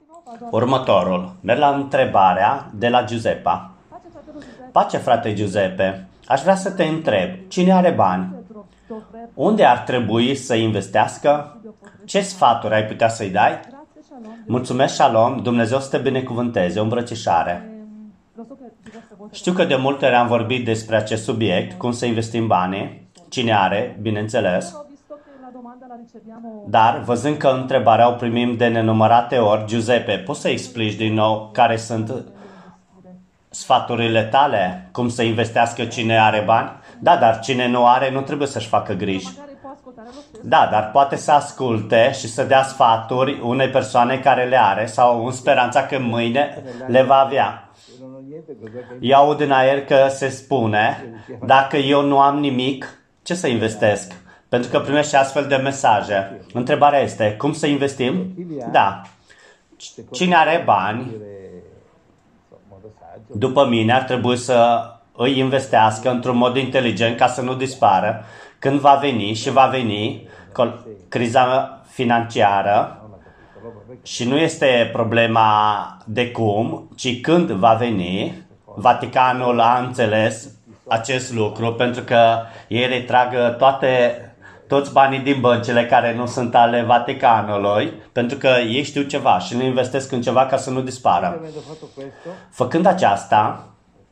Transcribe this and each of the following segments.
Următorul. Merg la întrebarea de la Giuseppa. Pace, frate Giuseppe. Aș vrea să te întreb. Cine are bani? Unde ar trebui să investească? Ce sfaturi ai putea să-i dai? Mulțumesc, Shalom. Dumnezeu să te binecuvânteze. O îmbrățișare. Știu că de multe ori am vorbit despre acest subiect, cum să investim banii. Cine are, bineînțeles. Dar, văzând că întrebarea o primim de nenumărate ori, Giuseppe, poți să explici din nou care sunt sfaturile tale? Cum să investească cine are bani? Da, dar cine nu are nu trebuie să-și facă griji. Da, dar poate să asculte și să dea sfaturi unei persoane care le are sau în speranța că mâine le va avea. Eu aud în aer că se spune, dacă eu nu am nimic, ce să investesc? Pentru că primești astfel de mesaje. Întrebarea este, cum să investim? Da. Cine are bani, după mine, ar trebui să îi investească într-un mod inteligent ca să nu dispară când va veni și va veni criza financiară. Și nu este problema de cum, ci când va veni. Vaticanul a înțeles acest lucru pentru că ei retrag toți banii din băncile care nu sunt ale Vaticanului, pentru că ei știu ceva și nu investesc în ceva ca să nu dispară. Făcând aceasta,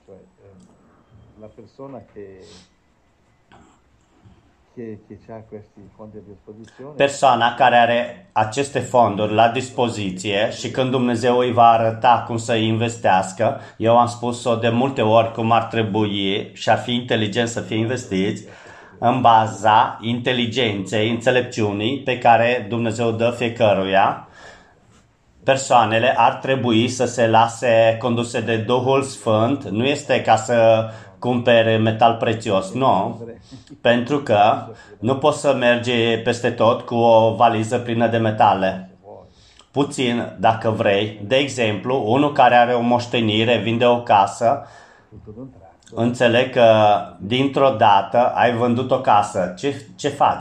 persoana care are aceste fonduri la dispoziție și când Dumnezeu îi va arăta cum să investească, eu am spus-o de multe ori cum ar trebui și ar fi inteligent să fie investiți, în baza inteligenței, înțelepciunii pe care Dumnezeu dă fiecăruia. Persoanele ar trebui să se lase conduse de Duhul Sfânt, nu este ca să cumpere metal prețios, nu, pentru că nu poți să mergi peste tot cu o valiză plină de metale. Puțin, dacă vrei. De exemplu, unul care are o moștenire, vinde o casă, înțeleg că dintr-o dată ai vândut o casă. Ce faci?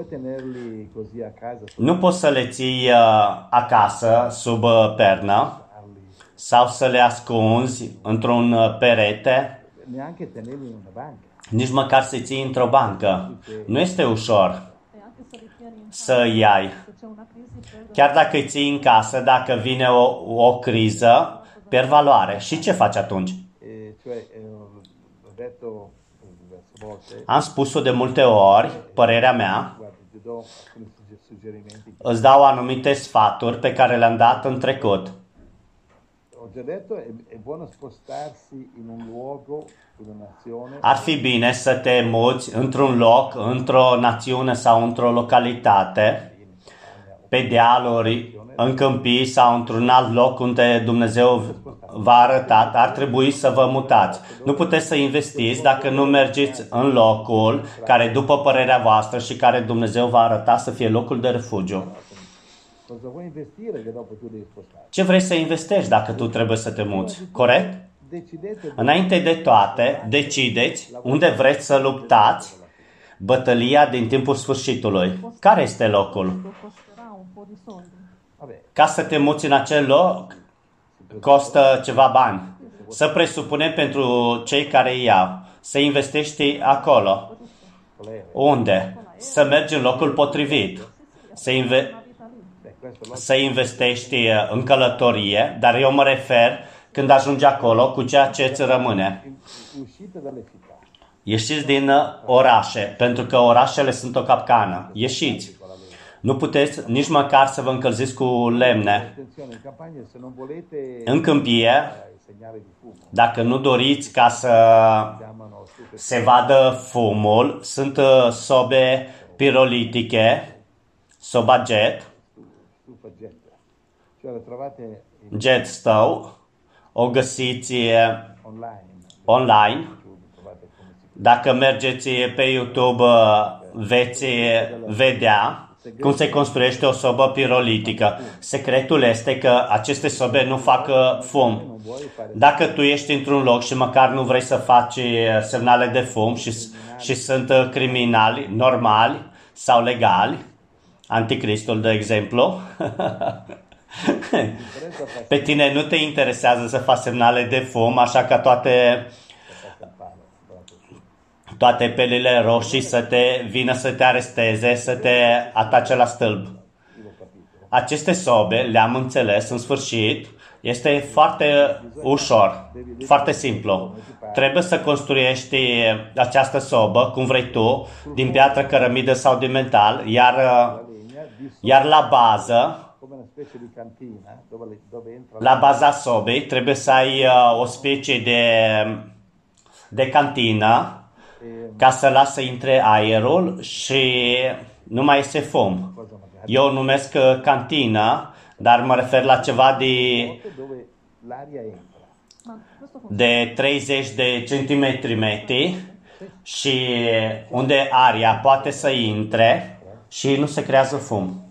Nu poți să le ții acasă sub pernă sau să le ascunzi într-un perete. Nici măcar să-i ții într-o bancă. Nu este ușor să îi ai. Chiar dacă îi ții în casă, dacă vine o criză, pierd valoare. Și ce faci atunci? Am spus-o de multe ori, părerea mea, îți dau anumite sfaturi pe care le-am dat în trecut. Ar fi bine să te muți într-un loc, într-o națiune sau într-o localitate, pe dealuri, în câmpii sau într-un alt loc unde Dumnezeu v-a arătat, ar trebui să vă mutați. Nu puteți să investiți dacă nu mergeți în locul care, după părerea voastră și care Dumnezeu v-a arătat să fie locul de refugiu. Ce vrei să investești dacă tu trebuie să te muți? Corect? Înainte de toate, decideți unde vreți să luptați bătălia din timpul sfârșitului. Care este locul? Ca să te muți în acel loc, costă ceva bani. Să presupunem pentru cei care iau, să investești acolo. Unde? Să mergi în locul potrivit. Să investești în călătorie, dar eu mă refer când ajungi acolo cu ceea ce îți rămâne. Ieșiți din orașe, pentru că orașele sunt o capcană. Ieșiți. Nu puteți nici măcar să vă încălziți cu lemne. În câmpie, dacă nu doriți ca să se vadă fumul, sunt sobe pirolitice, soba jet stove, o găsiți online. Dacă mergeți pe YouTube, veți vedea cum se construiește o sobă pirolitică. Secretul este că aceste sobe nu fac fum. Dacă tu ești într-un loc și măcar nu vrei să faci semnale de fum și sunt criminali normali sau legali, Anticristul, de exemplu, Pe tine nu te interesează să faci semnale de fum, așa ca toate pelile roșii să te vină să te aresteze, să te atace la stâlp. Aceste sobe le-am înțeles în sfârșit. Este foarte ușor, foarte simplu. Trebuie să construiești această sobă cum vrei tu, din piatră, cărămidă sau din metal, iar la baza sobei trebuie să ai o specie de cantină ca să lasă intre aerul și nu mai iese fum. Eu o numesc cantină, dar mă refer la ceva de 30 de centimetri metri și unde aria poate să intre și nu se creează fum.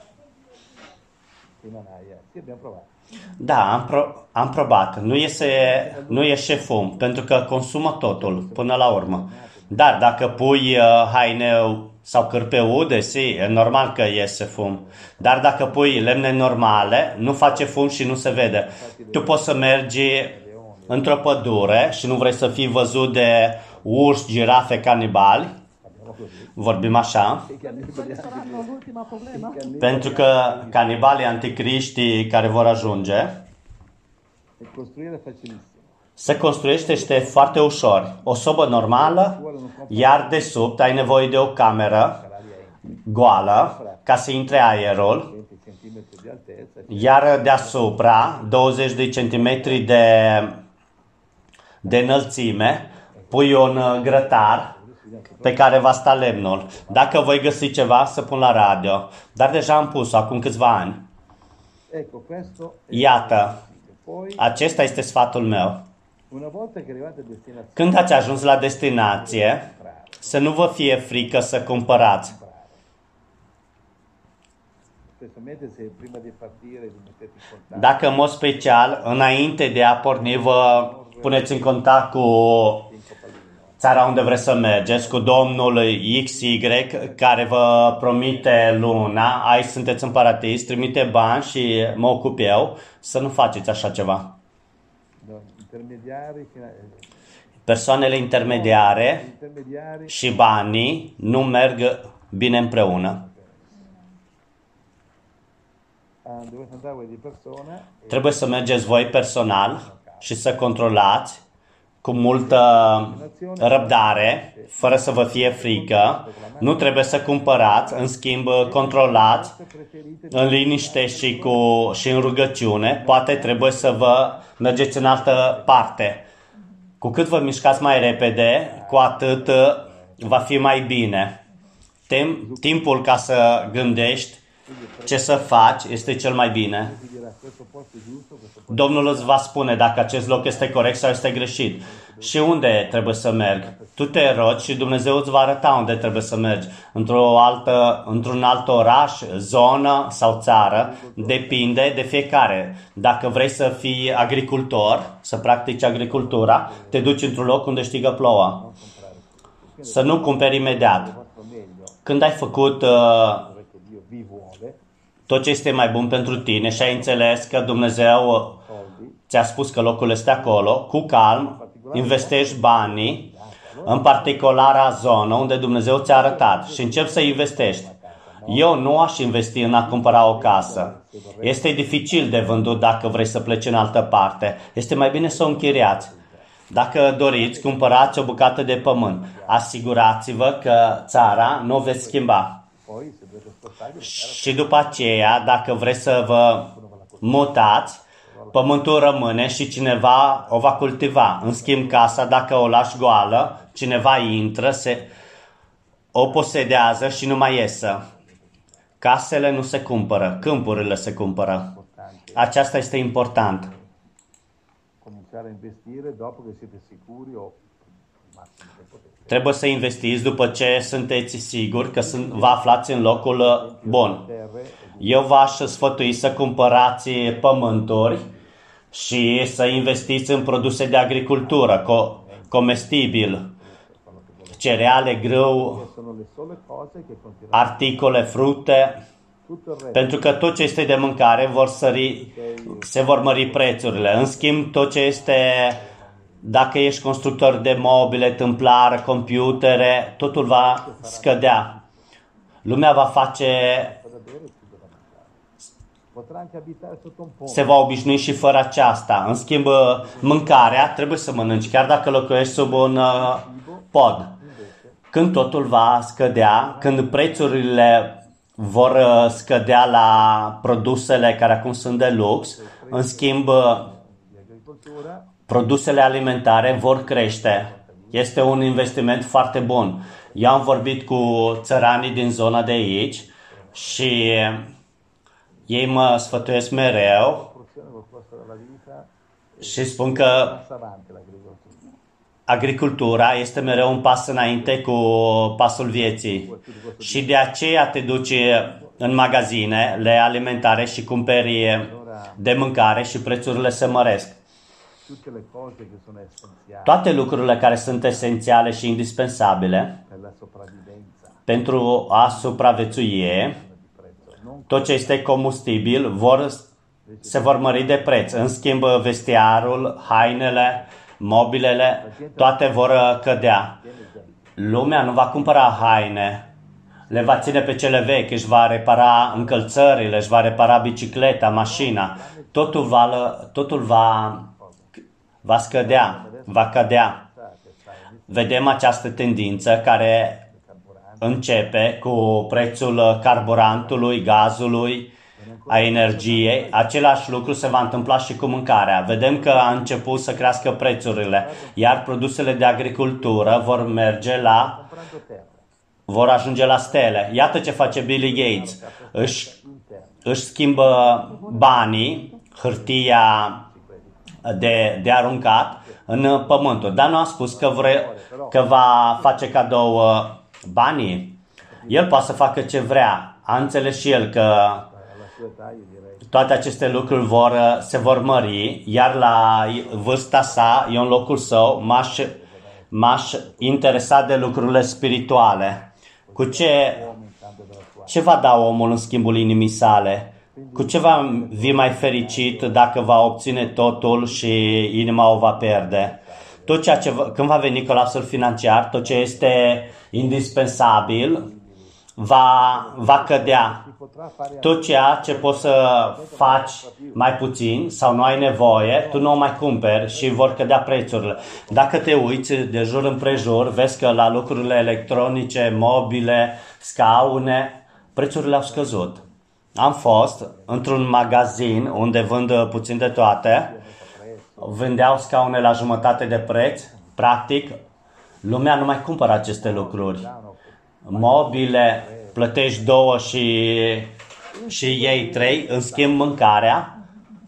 Da, am probat. Nu iese fum, pentru că consumă totul până la urmă. Dar dacă pui haine sau cârpe ude, e normal că iese fum. Dar dacă pui lemne normale, nu face fum și nu se vede. Tu poți să mergi într-o pădure și nu vrei să fii văzut de urși, girafe, canibali. Vorbim așa. Pentru că canibalii anticriștii care vor ajunge, se construiește foarte ușor. O sobă normală, iar de sub ai nevoie de o cameră goală ca să intre aerul, iar deasupra 20 de centimetri de înălțime pui un grătar pe care va sta lemnul. Dacă voi găsi ceva, să pun la radio. Dar deja am pus acum câțiva ani. Iată, acesta este sfatul meu. Când ați ajuns la destinație, să nu vă fie frică să cumpărați. Dacă în mod special, înainte de a porni, vă puneți în contact cu țara unde vreți să mergeți, cu domnul XY care vă promite luna, aici sunteți în paradis, trimite bani și mă ocup eu, să nu faceți așa ceva. Persoanele intermediare și banii nu merg bine împreună. Trebuie să mergeți voi personal și să controlați cu multă răbdare, fără să vă fie frică. Nu trebuie să cumpărați, în schimb controlați în liniște și în rugăciune. Poate trebuie să vă mergeți în altă parte. Cu cât vă mișcați mai repede, cu atât va fi mai bine. Timpul ca să gândești ce să faci este cel mai bine. Domnul îți va spune dacă acest loc este corect sau este greșit. Și unde trebuie să merg. Tu te rogi și Dumnezeu îți va arăta unde trebuie să mergi. Într-un alt oraș, zonă sau țară. Depinde de fiecare. Dacă vrei să fii agricultor, să practici agricultura, te duci într-un loc unde știi că plouă. Să nu cumperi imediat. Când ai făcut tot ce este mai bun pentru tine și ai înțeles că Dumnezeu ți-a spus că locul este acolo, cu calm, investești banii în particulara zonă unde Dumnezeu ți-a arătat și începi să investești. Eu nu aș investi în a cumpăra o casă. Este dificil de vândut dacă vrei să pleci în altă parte. Este mai bine să o închiriați. Dacă doriți, cumpărați o bucată de pământ. Asigurați-vă că țara nu o veți schimba. Și după aceea, dacă vreți să vă mutați, pământul rămâne și cineva o va cultiva. În schimb, casa, dacă o lași goală, cineva intră, o posedează și nu mai iesă. Casele nu se cumpără, câmpurile se cumpără. Aceasta este important. Trebuie să investiți după ce sunteți siguri că vă aflați în locul bun. Eu v-aș sfătui să cumpărați pământuri și să investiți în produse de agricultură, comestibil, cereale, grâu, articole, fructe. Pentru că tot ce este de mâncare se vor mări prețurile. În schimb, tot ce este, dacă ești constructor de mobile, tâmplar, computere, totul va scădea. Lumea va se va obișnui și fără aceasta. În schimb, mâncarea trebuie să mănânci, chiar dacă locuiești sub un pod. Când totul va scădea, când prețurile vor scădea la produsele care acum sunt de lux, în schimb, produsele alimentare vor crește. Este un investiment foarte bun. Eu am vorbit cu țăranii din zona de aici și ei mă sfătuiesc mereu și spun că agricultura este mereu un pas înainte cu pasul vieții și de aceea te duci în magazinele alimentare și cumperi de mâncare și prețurile se măresc. Toate lucrurile care sunt esențiale și indispensabile pentru a supraviețui, tot ce este combustibil, se vor mări de preț. În schimb, vestiarul, hainele, mobilele, toate vor cădea. Lumea nu va cumpăra haine, le va ține pe cele vechi, își va repara încălțările, își va repara bicicleta, mașina. Totul va scădea, va cădea. Vedem această tendință care începe cu prețul carburantului, gazului, a energiei. Același lucru se va întâmpla și cu mâncarea. Vedem că a început să crească prețurile, iar produsele de agricultură vor ajunge la stele. Iată ce face Bill Gates. Își schimbă banii, hârtia de aruncat în pământul. Dar nu a spus că va face cadou banii. El poate să facă ce vrea. A înțeles și el că toate aceste lucruri se vor mări, iar la vârsta sa, eu în locul său, m-aș interesa de lucrurile spirituale. Cu ce va da omul în schimbul inimii sale? Cu ce va fi mai fericit dacă va obține totul și inima o va pierde? Când va veni colapsul financiar, tot ce este indispensabil va cădea. Tot ceea ce poți să faci mai puțin sau nu ai nevoie, tu nu o mai cumperi și vor cădea prețurile. Dacă te uiți de jur împrejur, vezi că la lucrurile electronice, mobile, scaune, prețurile au scăzut. Am fost într-un magazin unde vând puțin de toate, vindeau scaune la jumătate de preț, practic, lumea nu mai cumpără aceste lucruri. Mobile, plătești 2 și iei 3, în schimb mâncarea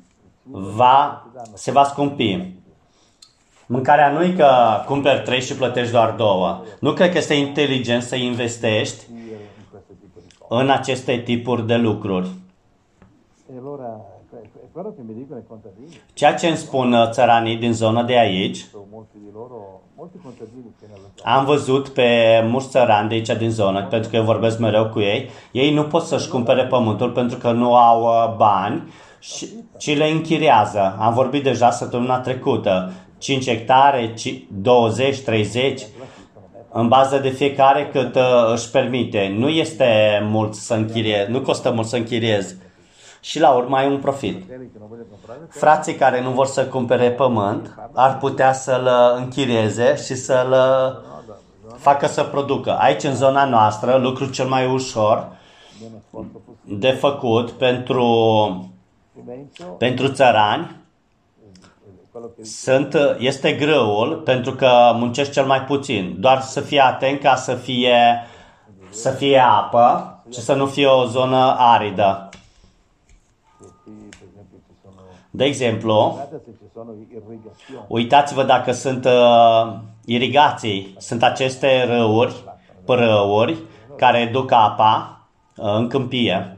se va scumpi. Mâncarea nu e că cumperi 3 și plătești doar 2. Nu cred că este inteligent să investești în aceste tipuri de lucruri. Ceea ce îmi spun țăranii din zona de aici, am văzut pe mulți țărani de aici din zonă, pentru că eu vorbesc mereu cu ei nu pot să-și cumpere pământul pentru că nu au bani, ci le închiriază. Am vorbit deja săptămâna trecută, 5 hectare, 20, 30, în bază de fiecare cât își permite. Nu este mult să închiriezi, nu costă mult să închiriezi. Și la urmă ai un profit. Frații care nu vor să cumpere pământ ar putea să-l închirieze și să-l facă să producă. Aici, în zona noastră, lucrul cel mai ușor de făcut pentru țărani este grâul, pentru că muncești cel mai puțin. Doar să fie atent ca să fie apă și să nu fie o zonă aridă. De exemplu, uitați-vă dacă sunt irigații, sunt aceste părâuri care duc apa în câmpie.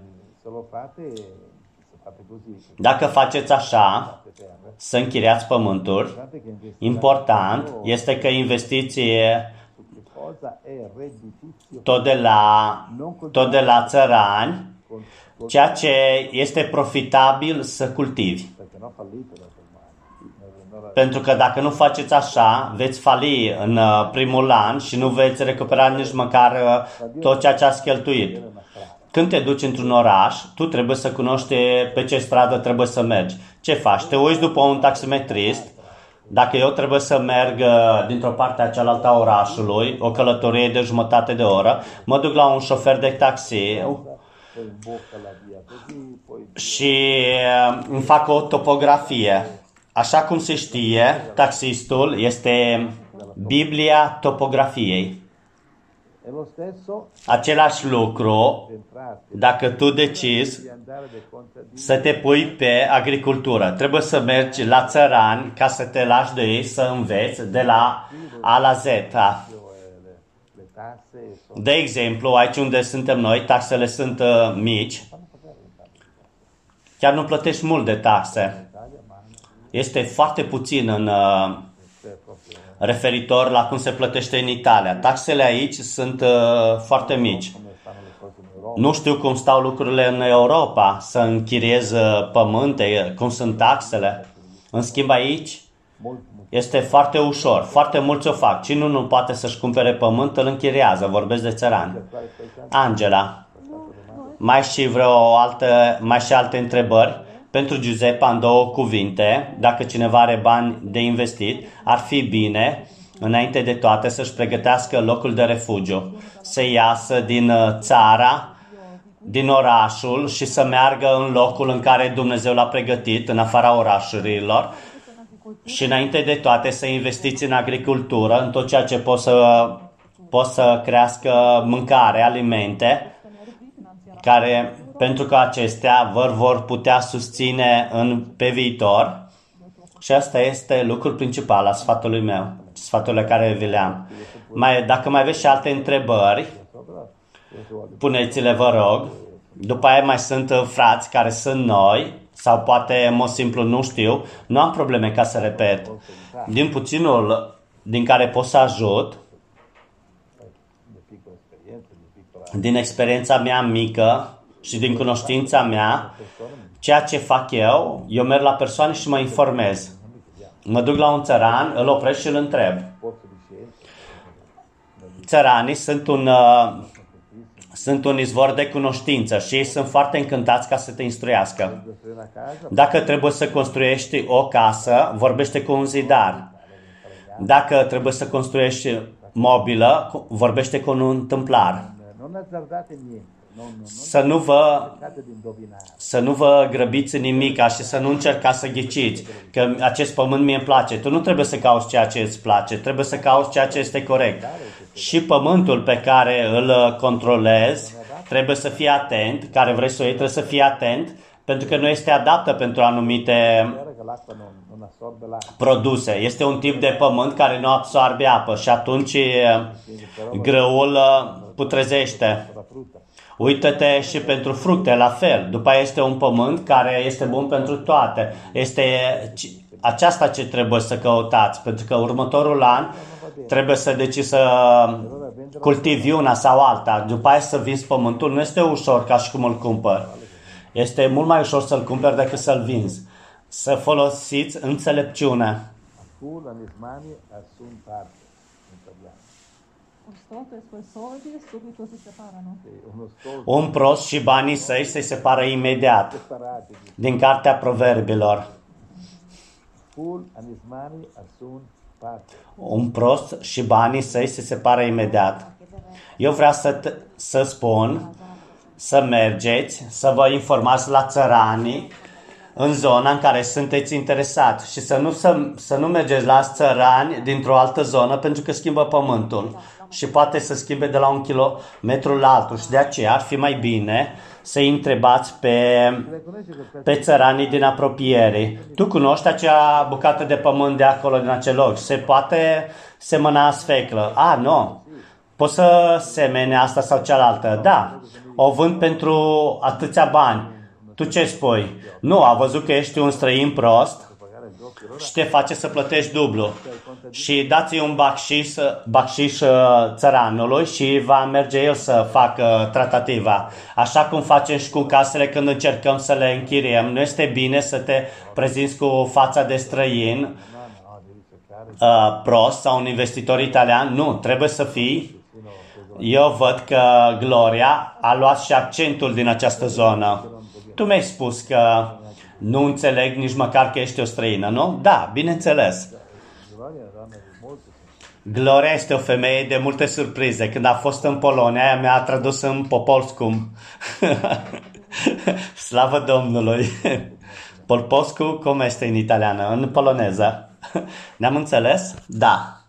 Dacă faceți așa, să închiriați pământuri, important este că investiție tot de la țărani ceea ce este profitabil să cultivi. Pentru că dacă nu faceți așa, veți fali în primul an și nu veți recupera nici măcar tot ceea ce ați cheltuit. Când te duci într-un oraș, tu trebuie să cunoști pe ce stradă trebuie să mergi. Ce faci? Te uiți după un taximetrist. Dacă eu trebuie să merg dintr-o parte a cealaltă a orașului, o călătorie de jumătate de oră, mă duc la un șofer de taxi și îmi fac o topografie. Așa cum se știe, taxistul este Biblia topografiei. Același lucru dacă tu decizi să te pui pe agricultură. Trebuie să mergi la țărani ca să te lași de ei să înveți de la A la Z. De exemplu, aici unde suntem noi, taxele sunt mici. Chiar nu plătești mult de taxe. Este foarte puțin în referitor la cum se plătește în Italia. Taxele aici sunt foarte mici. Nu știu cum stau lucrurile în Europa, să închiriez pământe, cum sunt taxele. În schimb aici este foarte ușor. Foarte mulți o fac. Cine nu poate să-și cumpere pământ, îl închiriază. Vorbesc de țărani. Angela, mai și alte întrebări? Pentru Giuseppe, în două cuvinte, dacă cineva are bani de investit, ar fi bine, înainte de toate, să-și pregătească locul de refugiu, să iasă din țara, din orașul și să meargă în locul în care Dumnezeu l-a pregătit, în afara orașurilor, și înainte de toate să investiți în agricultură, în tot ceea ce pot să crească mâncare, alimente, pentru că acestea vă vor putea susține pe viitor. Și asta este lucrul principal al sfatului meu, sfaturile care vi le-am. Dacă mai aveți și alte întrebări, puneți-le, vă rog. După aia mai sunt frați care sunt noi, sau poate, în mod simplu, nu știu. Nu am probleme ca să repet. Din puținul din care pot să ajut, din experiența mea mică și din cunoștința mea, ceea ce fac eu merg la persoane și mă informez. Mă duc la un țăran, îl opresc și îl întreb. Țăranii sunt un izvor de cunoștință și ei sunt foarte încântați ca să te instruiască. Dacă trebuie să construiești o casă, vorbește cu un zidar. Dacă trebuie să construiești mobilă, vorbește cu un tâmplar. Să nu vă grăbiți nimic și să nu încercați să ghiciți că acest pământ mie îmi place. Tu nu trebuie să cauți ceea ce îți place, trebuie să cauți ceea ce este corect. Și pământul pe care îl controlezi trebuie să fii atent, care vrei să o iei trebuie să fii atent, pentru că nu este adaptă pentru anumite produse. Este un tip de pământ care nu absorbe apă și atunci grâul putrezește. Uită-te și pentru fructe, la fel. După aia este un pământ care este bun pentru toate. Este aceasta ce trebuie să căutați, pentru că următorul an trebuie să decizi să cultivi una sau alta. După aia să vinzi pământul. Nu este ușor ca și cum îl cumpăr. Este mult mai ușor să-l cumperi decât să-l vinzi. Să folosiți înțelepciune. Un prost și banii săi se separă imediat. Din cartea Proverbilor. Un prost și banii săi se separă imediat. Eu vreau să spun să mergeți, să vă informați la țăranii în zona în care sunteți interesați și să nu mergeți la țărani dintr-o altă zonă pentru că schimbă pământul și poate să schimbe de la un kilometru la altul și de aceea ar fi mai bine să-i întrebați pe țăranii din apropiere. Tu cunoști acea bucată de pământ de acolo, din acel loc? Se poate semăna sfeclă? Nu. Poți să semene asta sau cealaltă? Da. O vând pentru atâția bani. Tu ce spui? Nu, a văzut că ești un străin prost și te face să plătești dublu. Și dați-i un bacșiș țăranului și va merge el să facă tratativa. Așa cum facem și cu casele când încercăm să le închiriem. Nu este bine să te prezinți cu fața de străin prost sau un investitor italian. Nu, trebuie să fii. Eu văd că Gloria a luat și accentul din această zonă. Tu mi-ai spus că nu înțeleg nici măcar că ești o străină, nu? Da, bineînțeles. Gloria este o femeie de multe surprize. Când a fost în Polonia, ea mi-a tradus în popolskum. Slavă Domnului! Polposcu, cum este în italiană? În poloneză. Ne-am înțeles? Da.